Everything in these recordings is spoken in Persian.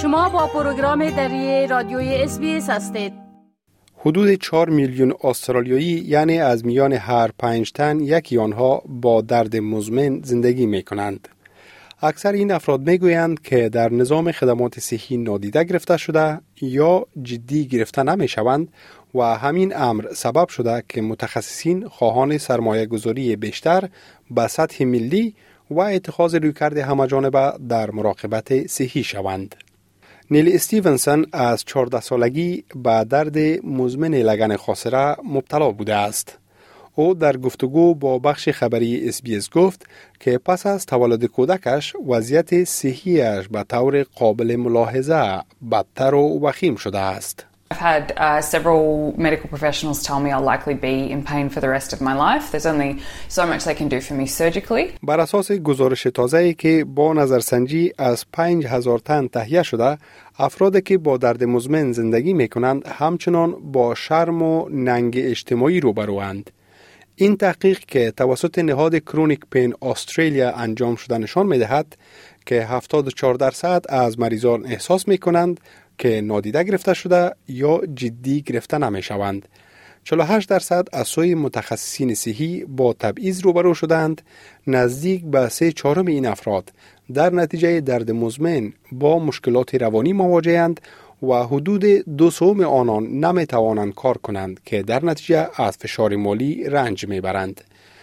شما با پروگرام دری رادیوی SBS هستید. حدود 4 میلیون استرالیایی، یعنی از میان هر 5 تن یکی آنها با درد مزمن زندگی می کنند. اکثر این افراد می گویند که در نظام خدمات صحی نادیده گرفته شده یا جدی گرفته نمی شوند و همین امر سبب شده که متخصصین خواهان سرمایه گذاری بیشتر به سطح ملی و اتخاذ رویکرد همه‌جانبه در مراقبت صحی شوند. نیل استیونسن از 14 سالگی به درد مزمن لگن خاصره مبتلا بوده است. او در گفتگو با بخش خبری SBS گفت که پس از تولد کودکش وضعیت صحیش به طور قابل ملاحظه بدتر و وخیم شده است. I've had several medical professionals tell me I'll likely be in pain for the rest of my life. There's only so much they can do for me surgically. بر اساس گزارش تازه‌ای که با نظرسنجی از 5000 تن تهیه شده، افرادی که با درد مزمن زندگی می‌کنند همچنان با شرم و ننگ اجتماعی روبروند. این تحقیق که توسط نهاد کرونیک پین استرالیا انجام شده نشان می‌دهد که 74% از مریضان احساس می‌کنند که نادیده گرفته شده یا جدی گرفته نمی‌شوند. 48% از سوی متخصصین صحی با تبعیض روبرو شدند. نزدیک به 3/4 این افراد در نتیجه درد مزمن با مشکلات روانی مواجه‌اند و حدود 2/3 آنان نمی‌توانند کار کنند که در نتیجه از فشار مالی رنج می‌برند.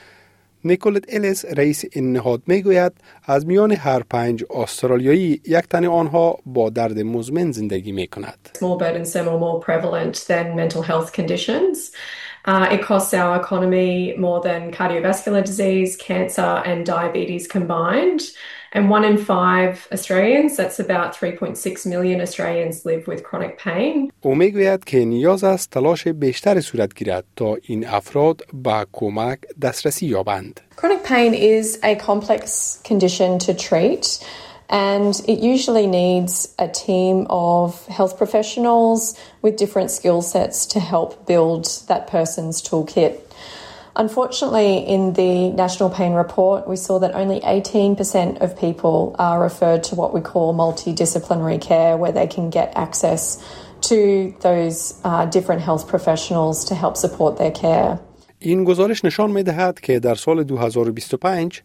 نیکولت الیس رئیس این نهاد میگوید از میان هر 5 استرالیایی یک تن آنها با درد مزمن زندگی میکند. More burdensome or more prevalent than mental health conditions. It costs our economy more than cardiovascular disease, cancer and diabetes combined. And 1 in 5 Australians, that's about 3.6 million Australians, live with chronic pain. او میگوید که نیاز است تلاش بیشتری صورت گیرد تا این افراد به کمک دسترسی یابند. Chronic pain is a complex condition to treat and it usually needs a team of health professionals with different skill sets to help build that person's toolkit. Unfortunately, in the National Pain Report, we saw that only 18% of people are referred to what we call multidisciplinary care, where they can get access to those different health professionals to help support their care. این گزارش نشان می‌دهد که در سال 2025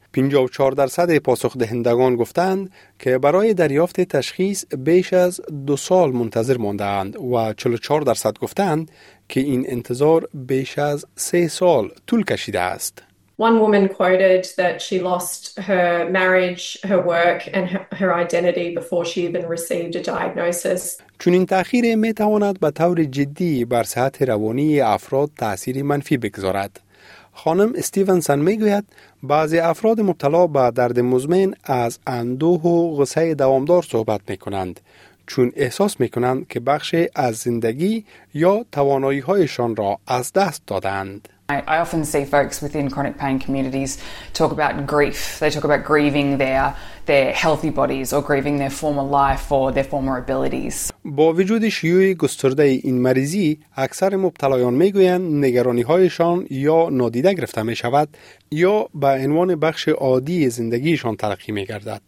54% پاسخ دهندگان گفتند که برای دریافت تشخیص بیش از 2 سال منتظر مانده‌اند و 44% گفتند که این انتظار بیش از 3 سال طول کشیده است. One woman quoted that she lost her marriage, her work and her identity before she even received a diagnosis. چون این تأخیر میتواند به طور جدی بر صحت روانی افراد تأثیر منفی بگذارد. خانم استیونسن میگوید بعضی افراد مبتلا به درد مزمن از اندوه و غصه دوامدار صحبت میکنند، چون احساس میکنند که بخش از زندگی یا توانایی‌هایشان را از دست دادند. I often see folks within chronic pain communities talk about grief. They talk about grieving their healthy bodies or grieving their former life or their former abilities. با وجود شیوع گسترده این مریضی، اکثر مبتلایان میگویند نگرانی‌هایشان یا نادیده گرفته می‌شود یا به عنوان بخش عادی زندگیشان تلقی می‌گردد.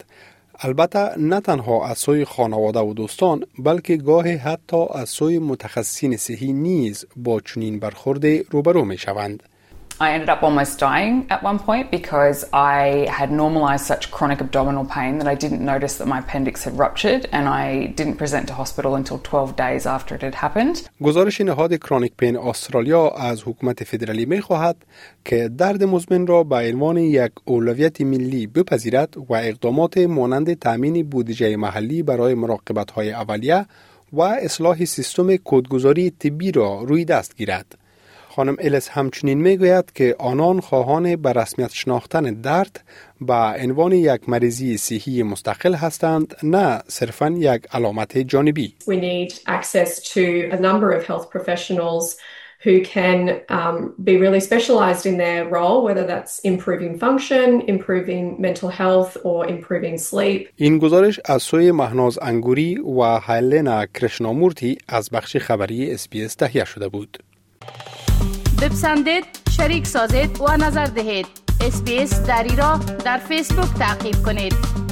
البته نه تنها از سوی خانواده و دوستان، بلکه گاهی حتی از سوی متخصصین صحی نیز با چنین برخورد روبرو می شوند. I ended up almost dying at one point because I had normalized such chronic abdominal pain that I didn't notice that my appendix had ruptured and I didn't present to hospital until 12 days after it had happened. گزارش نهاد کرونیک پین استرالیا از حکومت فدرالی می خواهد که درد مزمن را به عنوان یک اولویت ملی بپذیرد و اقدامات مانند تامین بودجه محلی برای مراقبت‌های اولیه و اصلاح سیستم کدگذاری طبی را روی دست گیرد. خانم الیس همچنین میگوید که آنان خواهان به رسمیت شناختن درد به عنوان یک مریضی صحی مستقل هستند، نه صرفاً یک علامت جانبی. We need access to a number of health professionals who can be really specialized in their role, whether that's improving function, improving mental health or improving sleep. این گزارش از سوی مهناز انگوری و هیلنا کرشنامورتی از بخش خبری SBS تهیه شده بود. بپسندید، شریک سازید و نظر دهید. SBS دری را در فیسبوک تعقیب کنید.